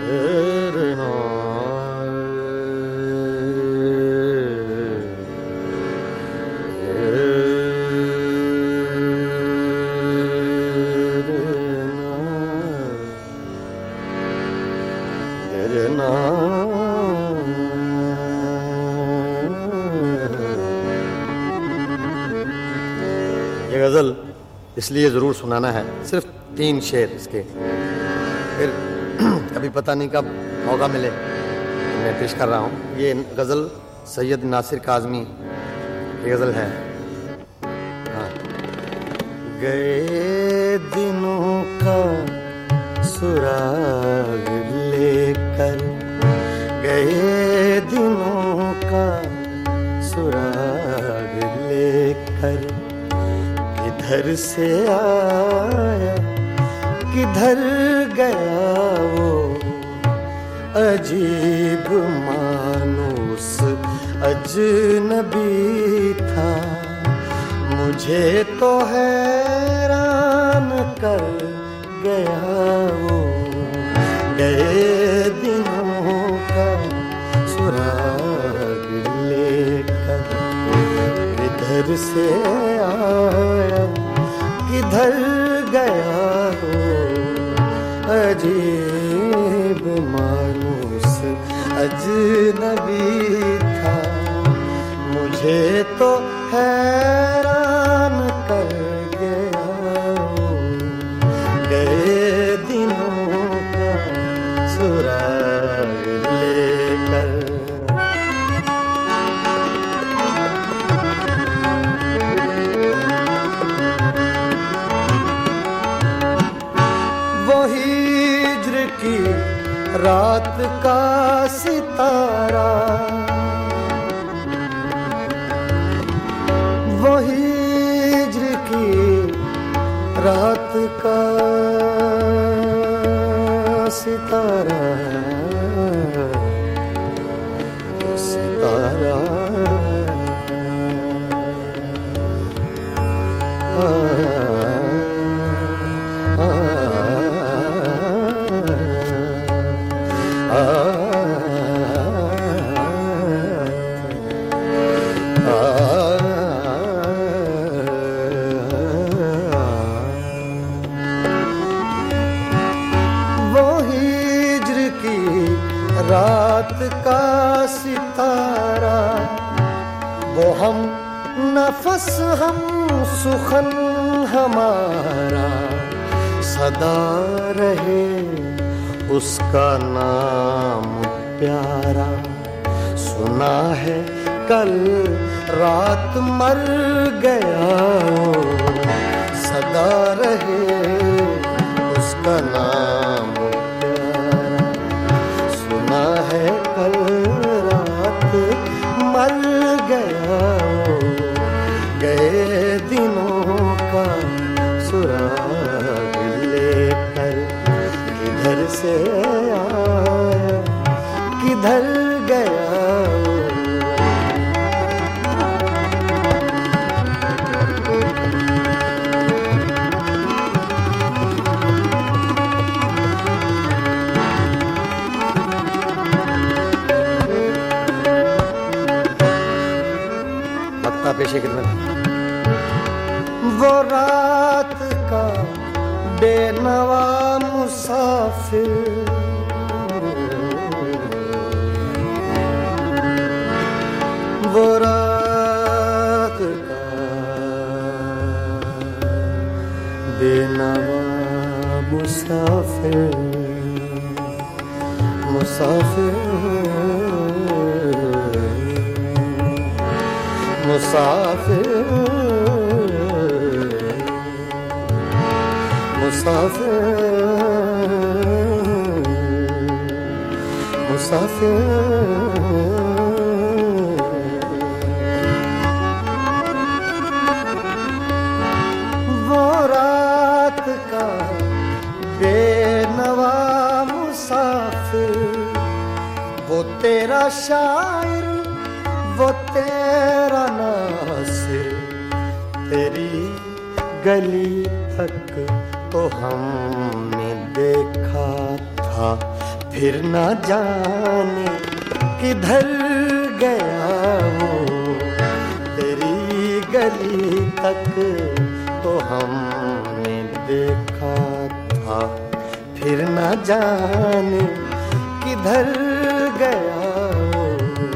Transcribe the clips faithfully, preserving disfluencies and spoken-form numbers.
ये गजल इसलिए जरूर सुनाना है, सिर्फ तीन शेर इसके, फिर अभी पता नहीं कब मौका मिले मैं पेश कर रहा हूँ। ये गजल सैयद नासिर काज़मी की गजल है। हाँ। गए दिनों का सुराग लेकर, गए दिनों का सुराग लेकर, किधर से आया किधर गया वो अजीब मानूस अजनबी था। मुझे तो हैरान कर गया वो, गए दिनों का सुराग लेकर, किधर से आया किधर गया हो अजीब मानूस अजनबी था। मुझे तो हैरान कर गया हो, गए दिनों का सुराग लेकर। रात का सितारा, वो हिज्र की रात का सितारा, सितारा आ, रात का सितारा, वो हम नफस हम सुखन हमारा, सदा रहे उसका नाम प्यारा। सुना है कल रात मर गया, सदा रहे उसका नाम है, कल रात मर गया। गए दिनों का सुराग लेकर, किधर से आया किधर गया। पेशे वो रात का बेनवा मुसाफिर, वो रात का बेनवा मुसाफिर, मुसाफिर मुसाफिर मुसाफिर मुसाफिर वो रात का बेनवा मुसाफिर, वो तेरा शायर वो तेरा नासिर, तेरी गली तक तो हमने देखा था, फिर ना जाने किधर गया वो, तेरी गली तक तो हमने देखा था, फिर ना जाने किधर गया वो,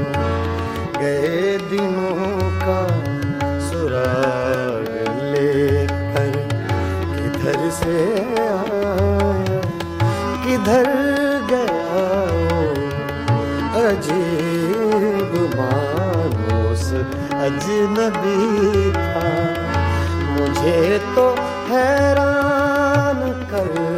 गए दिनों का सुराग लेकर किधर से आया किधर गया वो, अजीब मानूस अजनबी था, मुझे तो हैरान कर